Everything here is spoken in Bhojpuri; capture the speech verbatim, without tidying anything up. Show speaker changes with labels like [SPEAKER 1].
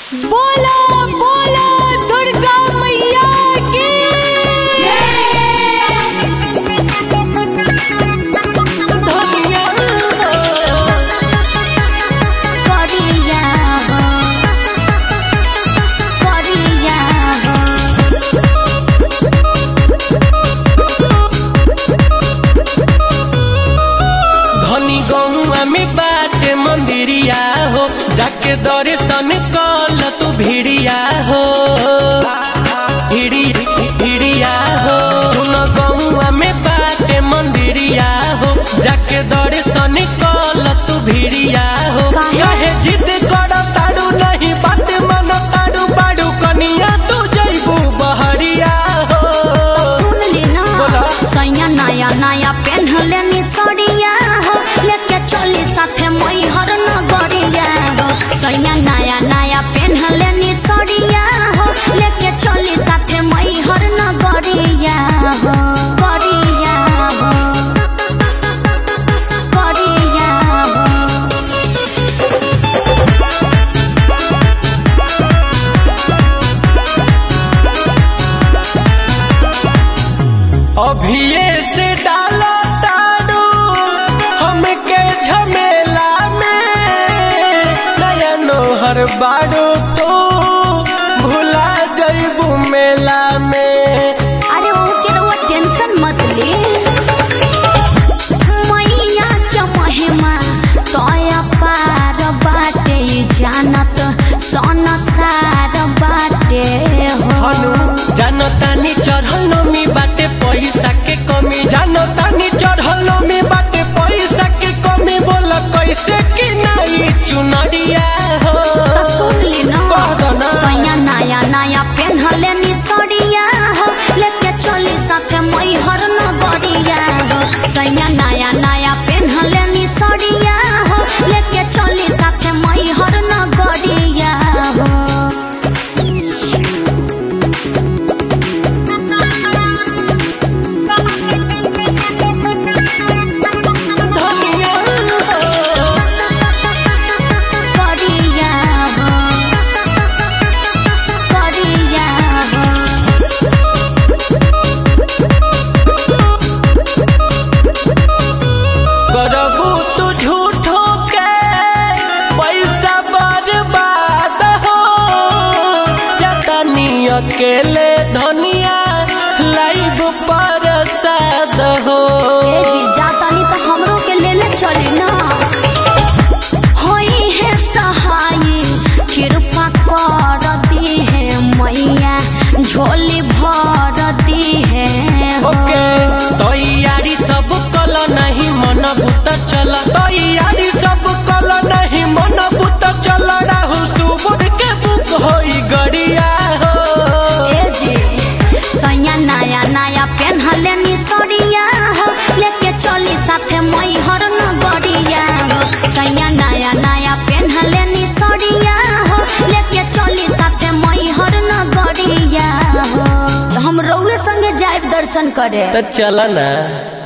[SPEAKER 1] बोला बोला दुर्गा मैया की
[SPEAKER 2] धनी गौआ में बाटे मंदिरिया हो, जाके दर्शन कल तू भिड़िया हो भिड़ी भिड़िया हो। सुन गौआ में बाटे मंदिरिया हो, जाके दर्शन कल तू भिड़िया हो। कहे जिद कर तारू नहीं बात मन तारू बारू कनिया तू जइबू बहरिया हो।
[SPEAKER 3] सुन ले ना सैया नया नया पेन्हले नी सड़िया हो, लेके चली साथे मैहर नगरिया हो। सैया नया नया पेन्हले नी सड़िया हो, लेके चली साथे मैहर नगरिया हो। गरिया हो गरिया हो।
[SPEAKER 2] अभिये से डालो तारू हमके झमेला में, नया नोहर बारू तू भुला जइबू मेला में।
[SPEAKER 3] अरे वो के वो टेंशन मत ले, मैया के महिमा तोया पार बाटे जानत संसार बाटे हो।
[SPEAKER 2] हनु जानतानी चढ़ल नमी बाटे पैसा के कमी, जानतानी चढ़ल नमी बाटे पैसा के कमी। बोल कैसे कि नहीं चुनरिया हो।
[SPEAKER 3] तो सुन ले ना
[SPEAKER 2] कह दो ना।
[SPEAKER 3] सैया नया नया पेन्हले नी सड़िया हो, लेके चली साथे मैहर नगरिया हो। सैया नया नया पेन्हले नी सड़िया हो, लेके चली साथे मैहर नगरिया हो।
[SPEAKER 2] धनिया हो।
[SPEAKER 3] गरिया हो गरिया हो।
[SPEAKER 2] करबू तू झूठो के पैसा बर्बाद हो, जतनी अकेले धनिया लाइव प्रसाद हो।
[SPEAKER 3] ए जी जातानी तो हमरो के ले ले चली ना। होई है सहाय कृपा कर दी है मैया, झोली भर दी है हो।
[SPEAKER 2] ओके तैयारी सब कल नहीं मन भूत चल, तैयारी सब कल नहीं मन भूत चल। राहु सुबुध के बुक होई गड़िया हो।
[SPEAKER 3] ए जी सैया नया नया पेन्हले नी सड़िया हो, लेके चली साथे मैहर नगरिया हो। सैया नया नया पेन्हले नी सड़िया हो, लेके चली साथे मैहर नगरिया हो। तो हम रउए संगे जाए दर्शन करे।
[SPEAKER 2] तो चल ना।